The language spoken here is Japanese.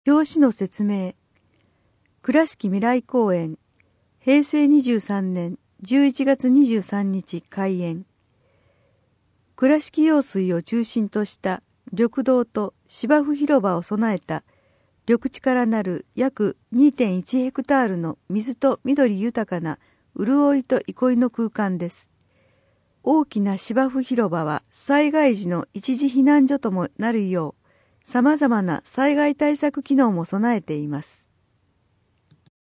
表紙の説明。倉敷未来公園、平成23年11月23日開園。倉敷用水を中心とした緑道と芝生広場を備えた緑地からなる約 2.1 ヘクタールの水と緑豊かな潤いと憩いの空間です。大きな芝生広場は災害時の一時避難所ともなるよう、様々な災害対策機能も備えています。